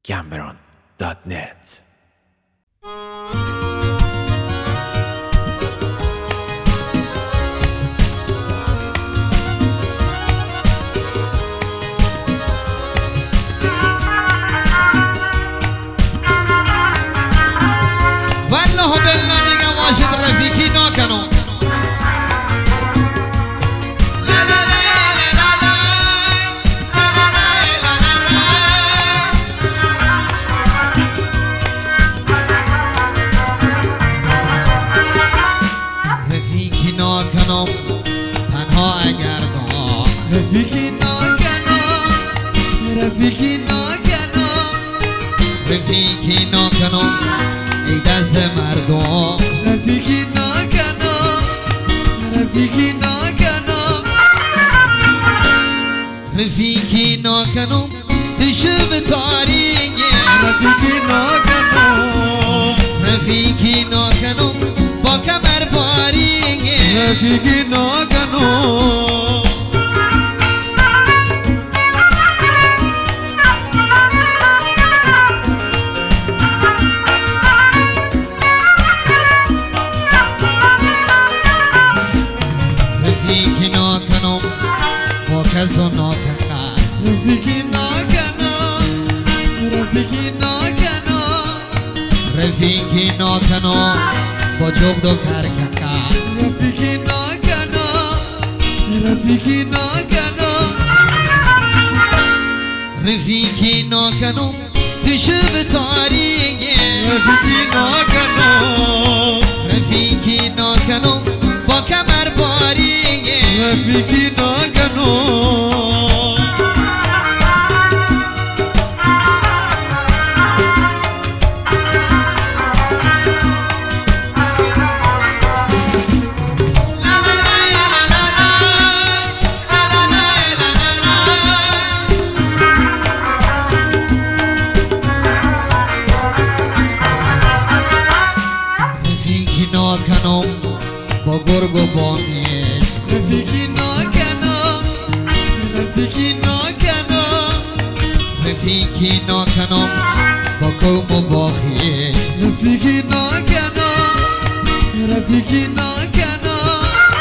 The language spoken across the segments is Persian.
Gambron.net. والله بالله میگم واشد رفیقی نکنم. رفیقی نکنم تنها اگر دام. رفیقی نکنم، رفیقی نکنم، رفیقی نکنم ای دست مردم. رفیقی نکنم، رفیقی نکنم، رفیقی نکنم تو شب تاریکه. رفیقی نکنم، رفیقی نکنم با کمر باریکه. رفیقی نکنم، رفیقی نکنم با کس و نکنم. رفیقی نکنم، رفیقی نکنم، رفیقی نکنم با جغد و کرکنم. رفیقی نکنم، رفیقی نکنم، رفیقی نکنم تو شب تاریکه. رفیقی نکنم، رفیقی نکنم با کمر باریکه. رفیقی نکنم، رفیقی نکنم با گرگ و بامیه. رفیقی نکنم، رفیقی نکنم، رفیقی نکنم با قوم و باخیه. رفیقی نکنم، رفیقی نکنم،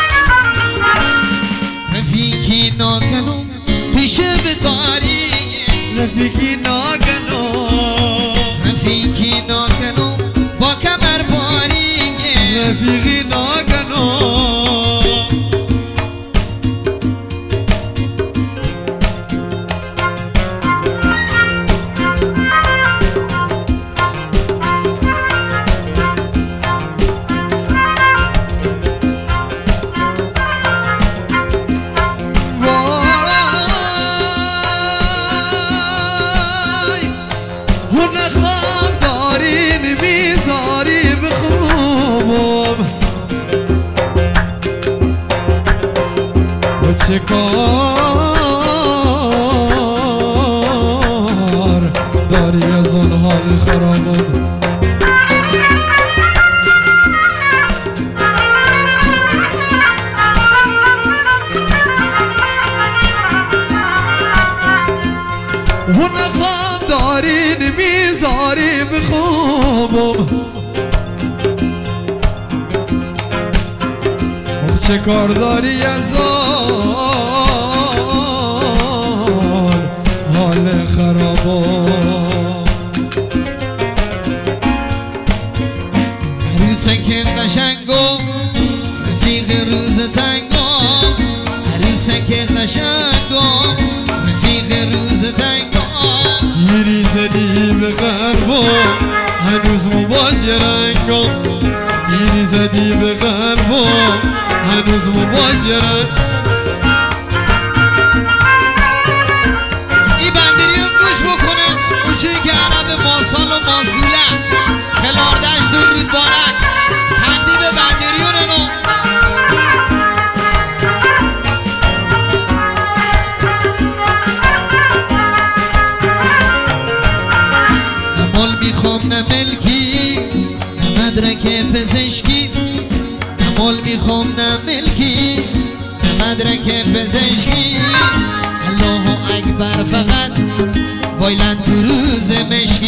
رفیقی نکنم تو شب تاریکه. رفیقی نکنم، رفیقی نکنم با کمر باریکه. رفیقی نکنم، هر نخوام دارین میذاری بخوابم و چه کار داری از اون حال خرابم. و نخوام دارین میذاری بخوابم چه کار داری از آن حال خرابم. عروسک قشنگم رفیق روز تنگم. عروسک قشنگم رفیق روز تنگم. گیری زدی به قلبم هنوز مباش رنگم. گیری زدی به قلبم هنوز مباش رنگم. این بندری رو گوش بکنه گوشوی که عرب ماسال و ماسوله خلاردشت و رودبارک تقدیم بندریون نو. نه مال میخوام نه ملکی نه مدرک پزشکی. نه مال میخوام نه ملکی نه مدرک پزشکی. الله اکبر فقط وایلند تو روز مشکی.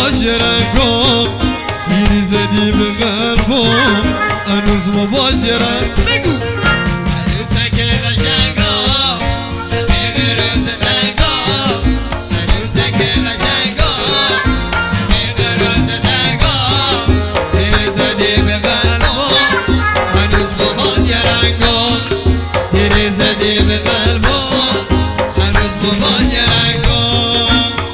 باش رنگام تیری زدی به قلبم هنوز ما باش رنگ بگو عروسک قشنگا رفیق روز تنگا عروسک قشنگا رفیق روز تنگا تیری زدی به قلبم هنوز ما باش رنگام تیری زدی به قلبم هنوز ما باش رنگام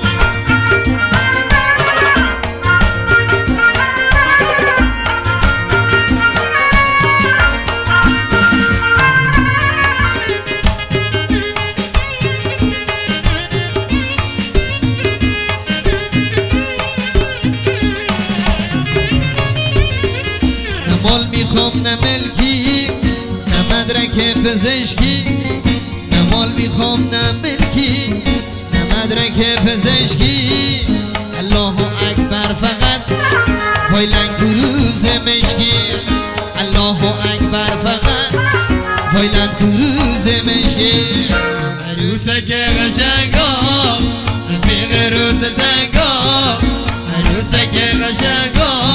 مال میخوام نه ملکی نه مدرک پزشکی نه مال میخوام نه ملکی نه مدرک پزشکی الله اکبر فقط فایلنگ تو روز مشکی الله اکبر فقط فایلنگ تو روز مشکی عروسک قشنگا رفیق روز تنگا عروسک قشنگا